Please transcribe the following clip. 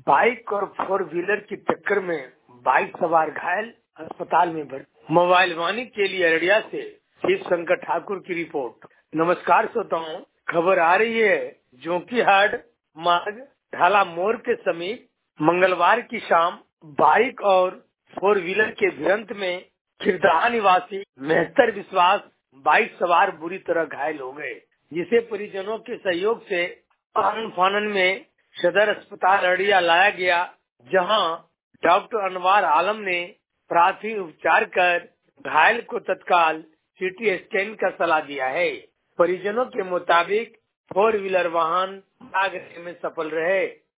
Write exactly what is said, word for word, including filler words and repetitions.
Bike और four wheeler की टक्कर में बाइक सवार घायल, अस्पताल में भर्ती। मोबाइल वाणी के लिए अररिया से शिव शंकर ठाकुर की रिपोर्ट। नमस्कार श्रोताओं, खबर आ रही है जोकीहाट मार्ग ढाला मोड़ के समीप मंगलवार की शाम बाइक और फोर व्हीलर के भिड़ंत में खिरदाहा निवासी मेहतर विश्वास बाइक सवार बुरी तरह घायल हो गए, जिसे परिजनों के सहयोग से आनन फानन में सदर अस्पताल अररिया लाया गया, जहां डॉक्टर अनवार आलम ने प्राथमिक उपचार कर घायल को तत्काल सीटी स्कैन का सलाह दिया है। परिजनों के मुताबिक फोर व्हीलर वाहन भागने में सफल रहे,